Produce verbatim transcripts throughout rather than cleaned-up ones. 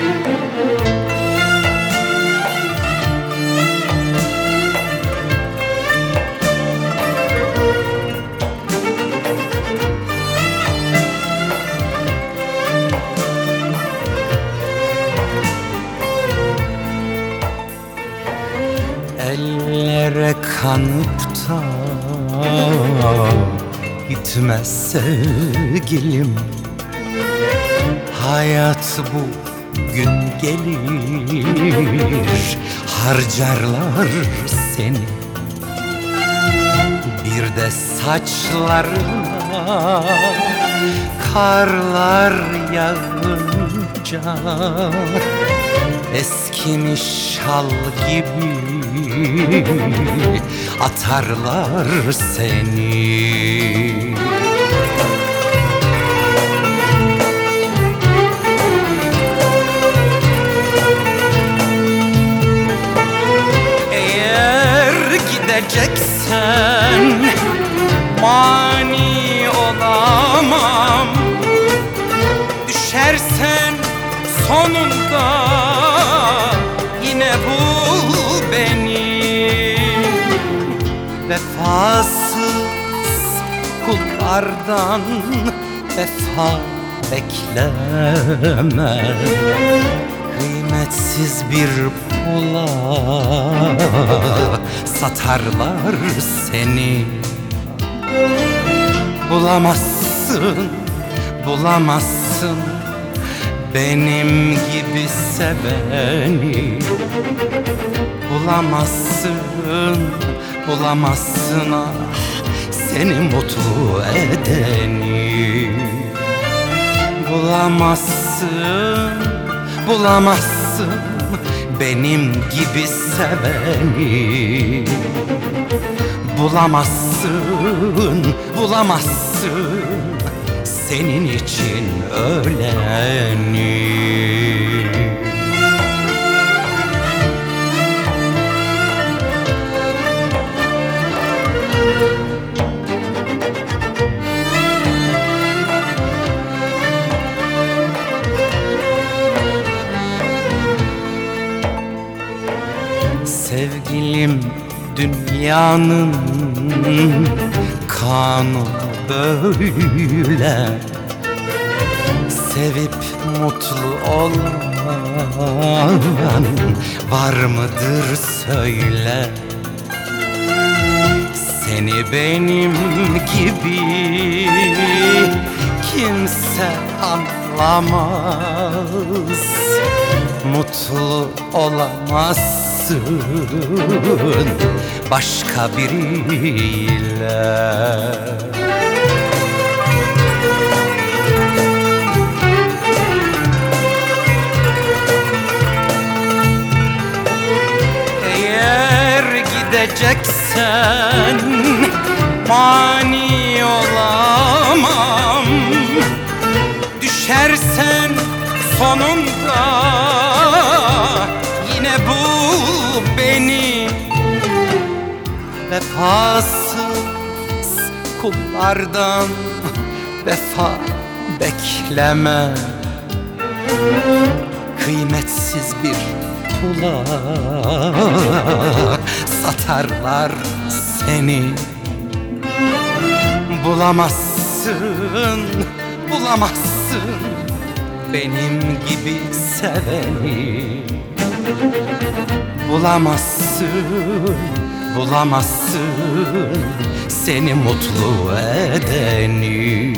Ellere kanıp da gitmez sevgilim. Hayat bu gün gelir, harcarlar seni. Bir de saçlarına karlar yağınca eskimiş şal gibi atarlar seni. Eğer gideceksen mani olamam. Düşersen sonunda yine bul beni. Vefasız kullardan vefa bekleme. Kıymetsiz bir pula satarlar seni. Bulamazsın, bulamazsın benim gibi seveni. Bulamazsın, bulamazsın ah seni mutlu edeni. Bulamazsın, bulamazsın benim gibi seveni. Bulamazsın, bulamazsın senin için öleni. Sevgilim, dünyanın kanunu böyle. Sevip mutlu olan var mıdır söyle. Seni benim gibi kimse anlamaz. Mutlu olamazsın başka biriyle. Eğer gideceksen mani olamam. Düşersen sonunda yine bul beni. Vefasız kullardan vefa bekleme. Kıymetsiz bir pula satarlar seni. Bulamazsın, bulamazsın benim gibi seveni. Bulamazsın, bulamazsın seni mutlu edeni.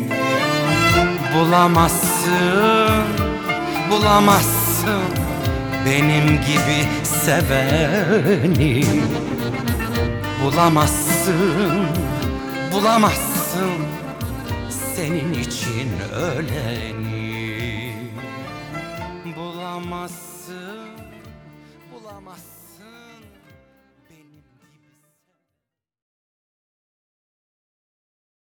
Bulamazsın, bulamazsın benim gibi seveni. Bulamazsın, bulamazsın senin için öleni. Bulamazsın, bulamazsın.